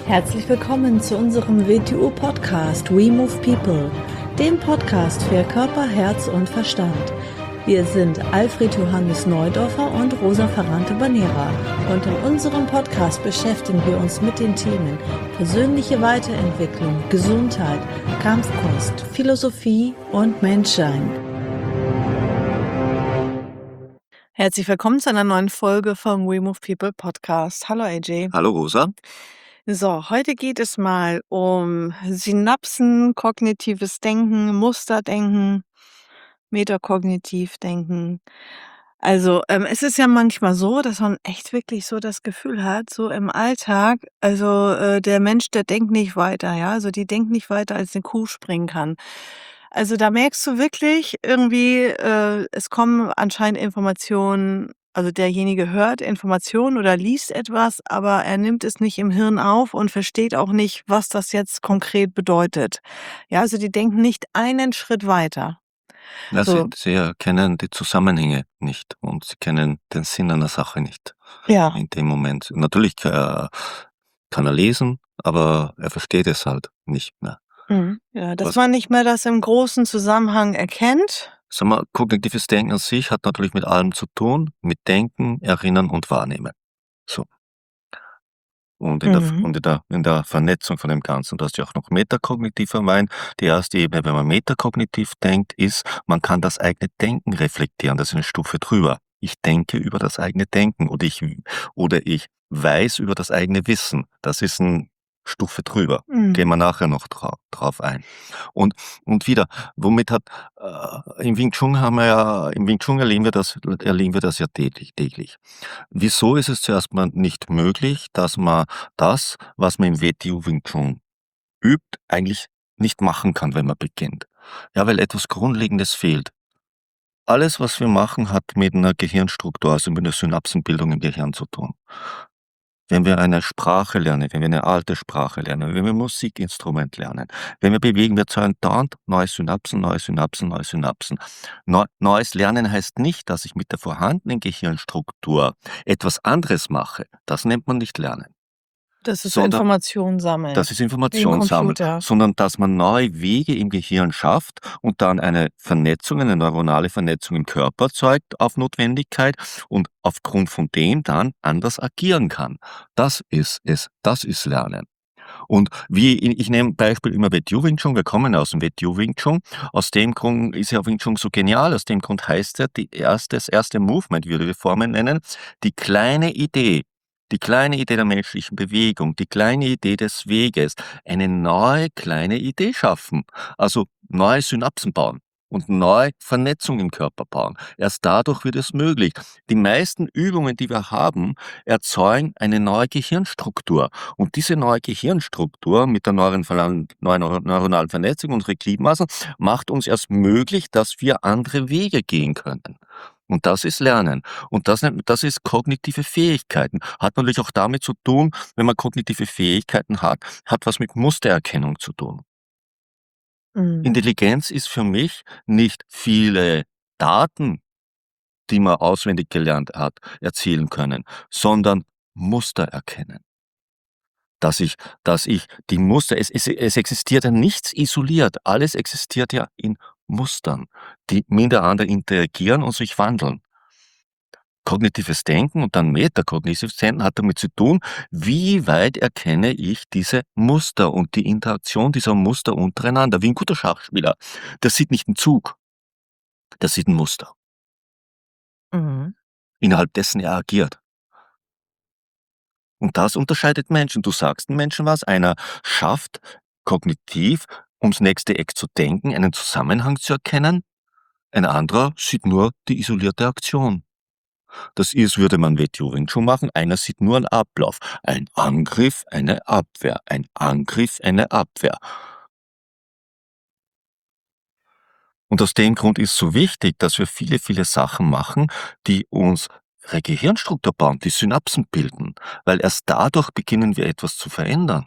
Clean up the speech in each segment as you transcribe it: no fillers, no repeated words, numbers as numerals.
Herzlich willkommen zu unserem WTU-Podcast We Move People, dem Podcast für Körper, Herz und Verstand. Wir sind Alfred Johannes Neudorfer und Rosa Ferrante-Banera und in unserem Podcast beschäftigen wir uns mit den Themen persönliche Weiterentwicklung, Gesundheit, Kampfkunst, Philosophie und Menschsein. Herzlich willkommen zu einer neuen Folge vom We Move People Podcast. Hallo AJ. Hallo Rosa. So, heute geht es mal um Synapsen, kognitives Denken, Musterdenken, Metakognitivdenken. Also, es ist ja manchmal so, dass man echt wirklich so das Gefühl hat, so im Alltag, also der Mensch, der denkt nicht weiter, ja, also die denkt nicht weiter, als eine Kuh springen kann. Also da merkst du wirklich irgendwie, es kommen anscheinend Informationen, also derjenige hört Informationen oder liest etwas, aber er nimmt es nicht im Hirn auf und versteht auch nicht, was das jetzt konkret bedeutet. Ja, also die denken nicht einen Schritt weiter. Ja, So, sie erkennen die Zusammenhänge nicht und sie kennen den Sinn einer Sache nicht ja. in dem Moment. Natürlich kann er lesen, aber er versteht es halt nicht mehr. Ja, dass Was man nicht mehr das im großen Zusammenhang erkennt. sagen wir, kognitives Denken an sich hat natürlich mit allem zu tun, mit Denken, Erinnern und Wahrnehmen. So. Und Mhm. in der Vernetzung von dem Ganzen. Du hast ja auch noch metakognitiv erwähnt. Die erste Ebene, wenn man metakognitiv denkt, ist, man kann das eigene Denken reflektieren. Das ist eine Stufe drüber. Ich denke über das eigene Denken oder ich weiß über das eigene Wissen. Das ist eine Stufe drüber. Mhm. Gehen wir nachher noch drauf ein. Und und wieder, womit hat im Wing Chun erleben wir das ja täglich. Wieso ist es zuerst mal nicht möglich, dass man das, was man im WTU Wing Chun übt, eigentlich nicht machen kann, wenn man beginnt? Ja, weil etwas Grundlegendes fehlt. Alles, was wir machen, hat mit einer Gehirnstruktur, also mit einer Synapsenbildung im Gehirn zu tun. Wenn wir eine Sprache lernen, wenn wir eine alte Sprache lernen, wenn wir 'n Musikinstrument lernen, wenn wir bewegen, wir erzeugen dauernd neue Synapsen, neue Synapsen, neue Synapsen. Neues Lernen heißt nicht, dass ich mit der vorhandenen Gehirnstruktur etwas anderes mache. Das nennt man nicht Lernen, Das ist sondern Information sammeln, das ist wie 'n Information sammeln, Computer. sondern dass man neue Wege im Gehirn schafft und dann eine Vernetzung, eine neuronale Vernetzung im Körper erzeugt auf Notwendigkeit und aufgrund von dem dann anders agieren kann. Das ist es, das ist Lernen. Und ich nehme Beispiel immer WTU Wing Chun, wir kommen aus dem WTU Wing Chun. Aus dem Grund ist ja Wing Chun so genial, aus dem Grund heißt ja das erste Movement, wie wir die Formen nennen, die kleine Idee. Die kleine Idee der menschlichen Bewegung, die kleine Idee des Weges, eine neue kleine Idee schaffen, also neue Synapsen bauen und neue Vernetzung im Körper bauen. Erst dadurch wird es möglich. Die meisten Übungen, die wir haben, erzeugen eine neue Gehirnstruktur. Und diese neue Gehirnstruktur mit der neuronalen Vernetzung unserer Gliedmaßen macht uns erst möglich, dass wir andere Wege gehen können. Und das ist Lernen. Und das ist kognitive Fähigkeiten. Hat natürlich auch damit zu tun, wenn man kognitive Fähigkeiten hat was mit Mustererkennung zu tun. Mhm. Intelligenz ist für mich nicht viele Daten, die man auswendig gelernt hat, erzielen können, sondern Muster erkennen. Dass ich die Muster es existiert ja nichts isoliert. Alles existiert ja in Mustern, die miteinander interagieren und sich wandeln. Kognitives Denken und dann metakognitives Denken hat damit zu tun, wie weit erkenne ich diese Muster und die Interaktion dieser Muster untereinander. Wie 'n guter Schachspieler. Der sieht nicht 'n Zug, der sieht 'n Muster, Mhm. innerhalb dessen er agiert. Und das unterscheidet Menschen. Du sagst 'n Menschen was, einer schafft kognitiv, ums nächste Eck zu denken, einen Zusammenhang zu erkennen, ein anderer sieht nur die isolierte Aktion. Das ist würde man WTO Wing Chun machen, einer sieht nur 'n Ablauf. Ein Angriff, eine Abwehr, ein Angriff, eine Abwehr. Und aus dem Grund ist so wichtig, dass wir viele Sachen machen, die unsere Gehirnstruktur bauen, die Synapsen bilden, weil erst dadurch beginnen wir etwas zu verändern.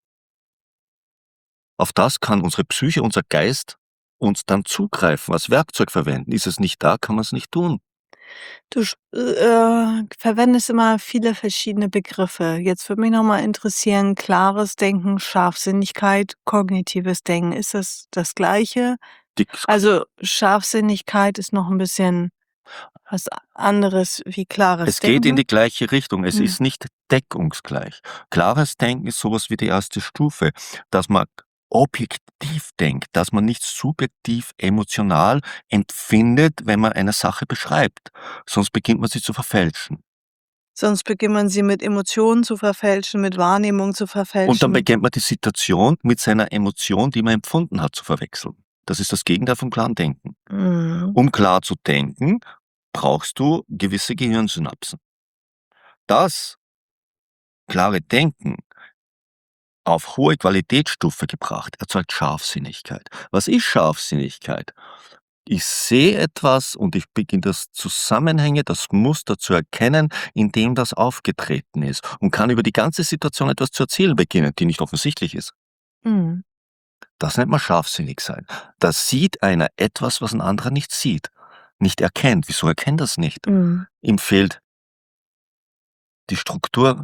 Auf das kann unsere Psyche, unser Geist uns dann zugreifen, als Werkzeug verwenden. Ist es nicht da, kann man's nicht tun. Du verwendest immer viele verschiedene Begriffe. Jetzt würde mich noch mal interessieren, klares Denken, Scharfsinnigkeit, kognitives Denken. Ist das das Gleiche? Die Also, Scharfsinnigkeit ist noch 'n bisschen was anderes wie klares Es geht in Denken? die gleiche Richtung. Es Mhm. ist nicht deckungsgleich. Klares Denken ist so was wie die erste Stufe, dass man objektiv denkt, dass man nicht subjektiv emotional empfindet, wenn man eine Sache beschreibt, sonst beginnt man sie zu verfälschen. Sonst beginnt man sie mit Emotionen zu verfälschen, mit Wahrnehmung zu Und dann verfälschen, mit beginnt man die Situation mit seiner Emotion, die man empfunden hat, zu verwechseln. Das ist das Gegenteil vom klaren Denken. mhm, Um klar zu denken, brauchst du gewisse Gehirnsynapsen. Das klare Denken auf hohe Qualitätsstufe gebracht, erzeugt Scharfsinnigkeit. Was ist Scharfsinnigkeit? Ich sehe etwas und ich beginne das Zusammenhänge, das Muster zu erkennen, in dem das aufgetreten ist und kann über die ganze Situation etwas zu erzählen beginnen, die nicht offensichtlich ist. mhm, Das nennt man scharfsinnig sein. Da sieht einer etwas, was ein anderer nicht sieht, nicht erkennt. Wieso erkennt er es nicht? mhm, Ihm fehlt die Struktur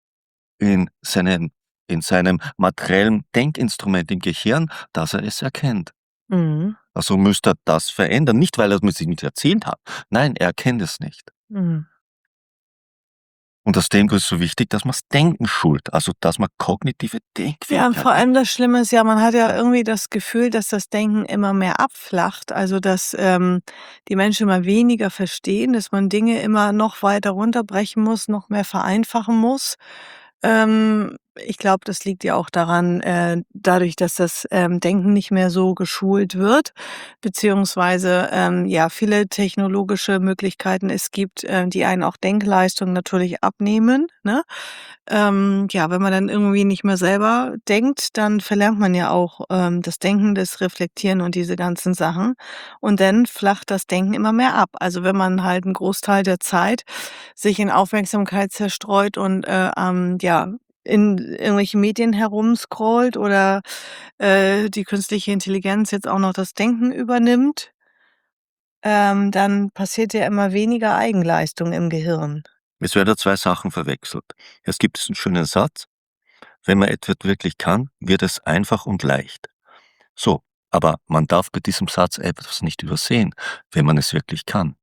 in seinem materiellen Denkinstrument im Gehirn, dass er es erkennt. mhm, Also müsste er das verändern, nicht weil er es mir sich nicht erzählt hat. Nein, er erkennt es nicht. mhm. Und aus dem Grund ist es so wichtig, dass man's Denken schult, also dass man kognitive Ja, und vor Denkfähigkeit hat. allem das Schlimme ist ja, man hat ja irgendwie das Gefühl, dass das Denken immer mehr abflacht, also dass, die Menschen immer weniger verstehen, dass man Dinge immer noch weiter runterbrechen muss, noch mehr vereinfachen muss. Ich glaube, das liegt ja auch daran, dadurch, dass das, Denken nicht mehr so geschult wird, beziehungsweise, ja, viele technologische Möglichkeiten es gibt, die einen auch Denkleistung natürlich abnehmen, ne? Ja, wenn man dann irgendwie nicht mehr selber denkt, dann verlernt man ja auch, das Denken, das Reflektieren und diese ganzen Sachen. Und dann flacht das Denken immer mehr ab. Also, wenn man halt 'n Großteil der Zeit sich in Aufmerksamkeit zerstreut und, ja, in irgendwelchen Medien herumscrollt oder, die künstliche Intelligenz jetzt auch noch das Denken übernimmt, dann passiert ja immer weniger Eigenleistung im Gehirn. Es werden da 2 Sachen verwechselt. Es gibt diesen schönen Satz: „Wenn man etwas wirklich kann, wird es einfach und leicht." So, aber man darf bei diesem Satz etwas nicht übersehen, wenn man es wirklich kann.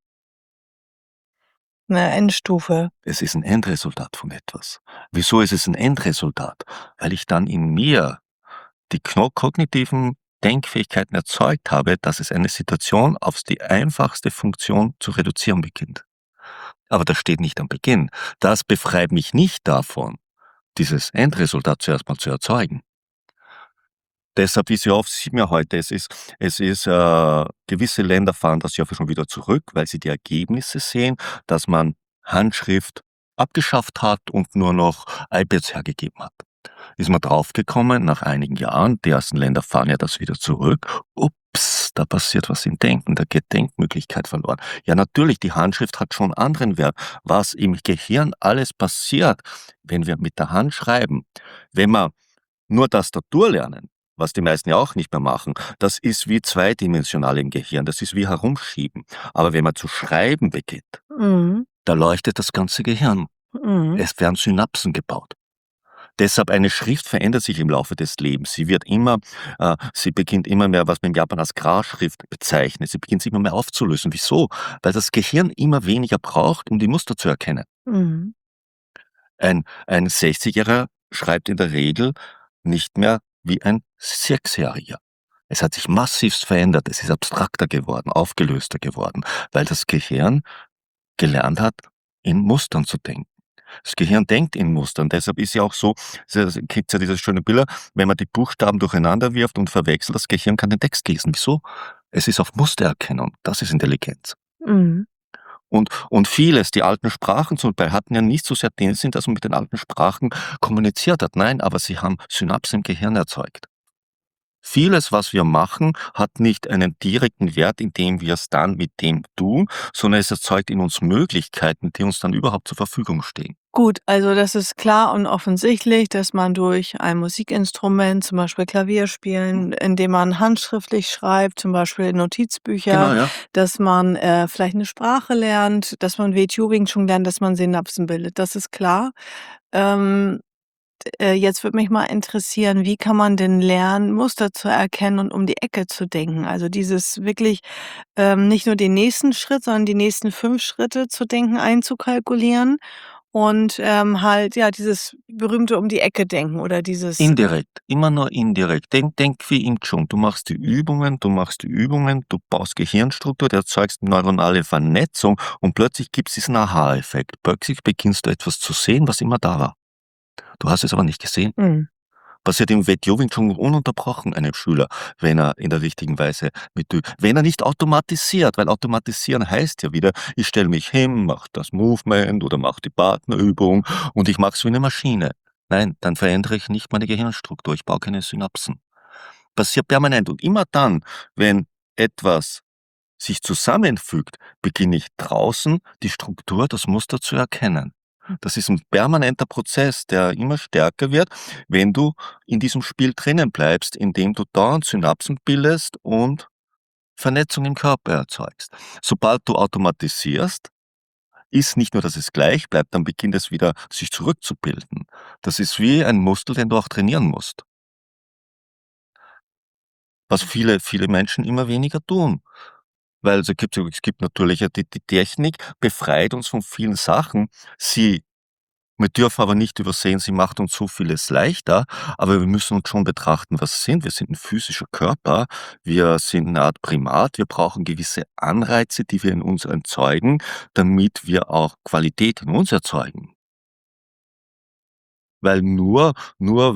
'Ne Endstufe. Es ist ein Endresultat von etwas. Wieso ist es ein Endresultat? Weil ich dann in mir die kognitiven Denkfähigkeiten erzeugt habe, dass es eine Situation auf die einfachste Funktion zu reduzieren beginnt. Aber das steht nicht am Beginn. Das befreit mich nicht davon, dieses Endresultat zuerst mal zu erzeugen. Deshalb, wie so oft sieht man heute, gewisse Länder fahren das ja schon wieder zurück, weil sie die Ergebnisse sehen, dass man Handschrift abgeschafft hat und nur noch iPads hergegeben hat. Ist man draufgekommen nach einigen Jahren, die ersten Länder fahren ja das wieder zurück. Ups, da passiert was im Denken, da geht Denkmöglichkeit verloren. Ja, natürlich, die Handschrift hat schon anderen Wert. Was im Gehirn alles passiert, wenn wir mit der Hand schreiben, wenn wir nur Tastatur lernen, was die meisten ja auch nicht mehr machen, das ist wie zweidimensional im Gehirn, das ist wie Herumschieben. Aber wenn man zu schreiben beginnt, Mhm, da leuchtet das ganze Gehirn. mhm, Es werden Synapsen gebaut. Deshalb eine Schrift verändert sich im Laufe des Lebens. Sie beginnt immer mehr, was man im Japan als Grasschrift bezeichnet. Sie beginnt sich immer mehr aufzulösen. Wieso? Weil das Gehirn immer weniger braucht, um die Muster zu erkennen. mhm. Ein 60-Jähriger schreibt in der Regel nicht mehr wie ein 6-Jähriger. Es hat sich massivst verändert. Es ist abstrakter geworden, aufgelöster geworden, weil das Gehirn gelernt hat, in Mustern zu denken. Das Gehirn denkt in Mustern. Deshalb ist ja auch so, gibt's ja dieses schöne Bild, wenn man die Buchstaben durcheinander wirft und verwechselt, das Gehirn kann den Text lesen. Wieso? Es ist auf Mustererkennung. Das ist Intelligenz. Mhm. Und vieles, die alten Sprachen zum Teil hatten ja nicht so sehr den Sinn, dass man mit den alten Sprachen kommuniziert hat. Nein, aber sie haben Synapsen im Gehirn erzeugt. Vieles, was wir machen, hat nicht einen direkten Wert, indem wir es dann mit dem tun, sondern es erzeugt in uns Möglichkeiten, die uns dann überhaupt zur Verfügung stehen. Gut, also das ist klar und offensichtlich, dass man durch ein Musikinstrument, zum Beispiel Klavier Hm, spielen, indem man handschriftlich schreibt, zum Beispiel in Notizbücher, genau, ja. dass man, vielleicht eine Sprache lernt, dass man Wei-Chuving schon lernt, dass man Synapsen bildet. Das ist klar. Ähm, Jetzt würde mich mal interessieren, wie kann man denn lernen, Muster zu erkennen und um die Ecke zu denken? Also dieses wirklich, nicht nur den nächsten Schritt, sondern die nächsten 5 Schritte zu denken, einzukalkulieren und, halt, ja, dieses berühmte um die Ecke denken oder dieses Indirekt, immer nur indirekt. Denk wie im Dschungel. Du machst die Übungen, du baust Gehirnstruktur, du erzeugst neuronale Vernetzung und plötzlich gibt's diesen Aha-Effekt. Plötzlich beginnst du etwas zu sehen, was immer da war. Du hast es aber nicht gesehen. mhm, Passiert im Wet-Joving schon ununterbrochen einem Schüler, wenn er in der richtigen Weise wenn er nicht automatisiert, weil automatisieren heißt ja wieder, ich stelle mich hin, mache das Movement oder mache die Partnerübung und ich mache es wie eine Maschine. Nein, dann verändere ich nicht meine Gehirnstruktur, ich baue keine Synapsen. Passiert permanent und immer dann, wenn etwas sich zusammenfügt, beginne ich draußen die Struktur, das Muster zu erkennen. Das ist ein permanenter Prozess, der immer stärker wird, wenn du in diesem Spiel drinnen bleibst, indem du dauernd Synapsen bildest und Vernetzung im Körper erzeugst. Sobald du automatisierst, ist nicht nur, dass es gleich bleibt, dann beginnt es wieder, sich zurückzubilden. Das ist wie ein Muskel, den du auch trainieren musst, was viele Menschen immer weniger tun. Weil es gibt natürlich ja die Technik befreit uns von vielen Sachen. Sie Wir dürfen aber nicht übersehen, sie macht uns so vieles leichter, aber wir müssen uns schon betrachten, was wir sind. Wir sind 'n physischer Körper, wir sind 'ne Art Primat, wir brauchen gewisse Anreize, die wir in uns erzeugen, damit wir auch Qualität in uns erzeugen. Weil nur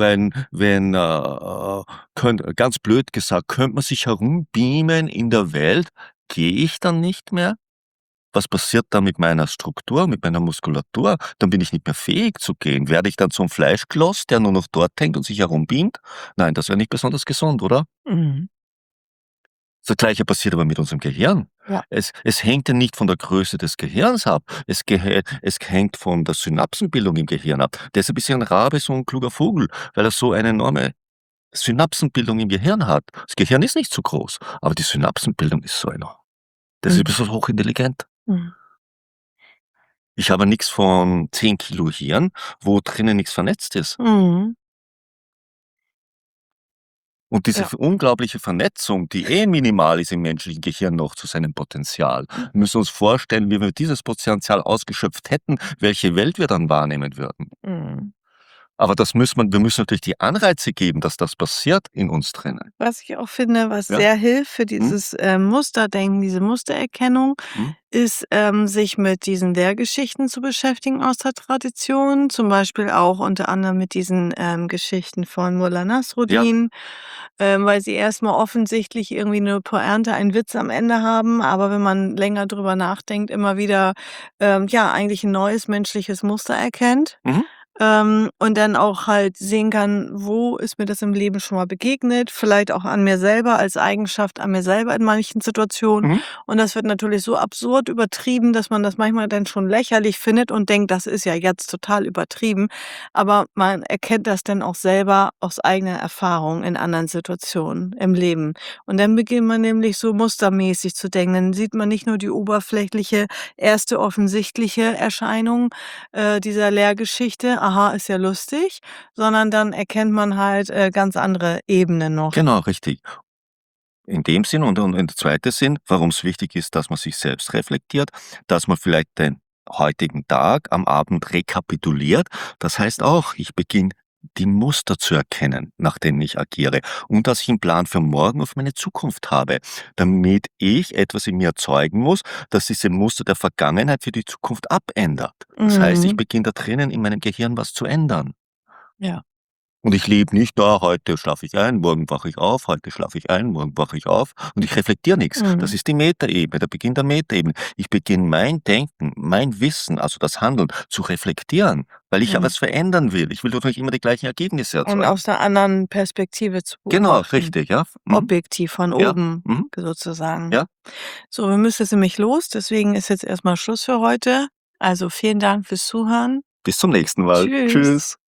ganz blöd gesagt, könnte man sich herumbeamen in der Welt, gehe ich dann nicht mehr? Was passiert dann mit meiner Struktur, mit meiner Muskulatur? Dann bin ich nicht mehr fähig zu gehen. Werde ich dann zum Fleischkloss, der nur noch dort hängt und sich herumbeamt? Nein, das wäre nicht besonders gesund, oder? mhm, Das Gleiche passiert aber mit unserem Gehirn. ja, Es hängt ja nicht von der Größe des Gehirns ab. Es hängt von der Synapsenbildung im Gehirn ab. Deshalb ist ja ein Rabe so ein kluger Vogel, weil er so eine enorme Synapsenbildung im Gehirn hat. Das Gehirn ist nicht so groß, aber die Synapsenbildung ist so enorm. Deshalb mhm, ist er so hochintelligent. mhm, Ich habe nix von 10 Kilo Hirn, wo drinnen nix vernetzt ist. mhm, Und diese ja, unglaubliche Vernetzung, die minimal ist im menschlichen Gehirn noch zu seinem Potenzial. Wir müssen uns vorstellen, wie wir dieses Potenzial ausgeschöpft hätten, welche Welt wir dann wahrnehmen würden. mhm. Aber wir müssen natürlich die Anreize geben, dass das passiert in uns drinnen. Was ich auch finde, was Ja? sehr hilft für Mhm. dieses, Musterdenken, diese Mustererkennung, Mhm. ist, sich mit diesen Lehrgeschichten zu beschäftigen aus der Tradition, zum Beispiel auch unter anderem mit diesen, Geschichten von Mullah Ja. Nasruddin, weil sie erstmal offensichtlich irgendwie 'ne Pointe, einen Witz am Ende haben, aber wenn man länger drüber nachdenkt, immer wieder, ja, eigentlich 'n neues menschliches Muster erkennt. Mhm. Und dann auch halt sehen kann, wo ist mir das im Leben schon mal begegnet, vielleicht auch an mir selber als Eigenschaft an mir selber in manchen Situationen. Mhm. Und das wird natürlich so absurd übertrieben, dass man das manchmal dann schon lächerlich findet und denkt, das ist ja jetzt total übertrieben. Aber man erkennt das dann auch selber aus eigener Erfahrung in anderen Situationen im Leben. Und dann beginnt man nämlich so mustermäßig zu denken. Dann sieht man nicht nur die oberflächliche, erste offensichtliche Erscheinung, dieser Lehrgeschichte, aha, ist ja lustig, sondern dann erkennt man halt, ganz andere Ebenen noch. Genau, richtig. In dem Sinn und der zweite Sinn, warum es wichtig ist, dass man sich selbst reflektiert, dass man vielleicht den heutigen Tag am Abend rekapituliert. Das heißt auch, ich beginne die Muster zu erkennen, nach denen ich agiere und dass ich einen Plan für morgen auf meine Zukunft habe, damit ich etwas in mir erzeugen muss, das diese Muster der Vergangenheit für die Zukunft abändert. Das heißt, ich Mhm. beginne da drinnen in meinem Gehirn was zu ändern. Ja. Und ich lebe nicht da, heute schlafe ich ein, morgen wache ich auf, heute schlafe ich ein, morgen wache ich auf und ich reflektiere nichts. Das Mhm. ist die Metaebene, der Beginn der Metaebene. Ich beginne mein Denken, mein Wissen, also das Handeln zu reflektieren, weil ich ja Mhm. was verändern will. Ich will doch nicht immer die gleichen Ergebnisse Und erzeugen. aus 'ner anderen Perspektive zu Genau, beobachten, richtig, ja. Mhm. objektiv von Ja. oben Mhm. sozusagen. Ja. So, wir müssen jetzt nämlich los, deswegen ist jetzt erst mal Schluss für heute. Also, vielen Dank fürs Zuhören. Bis zum nächsten Mal. Tschüss. Tschüss.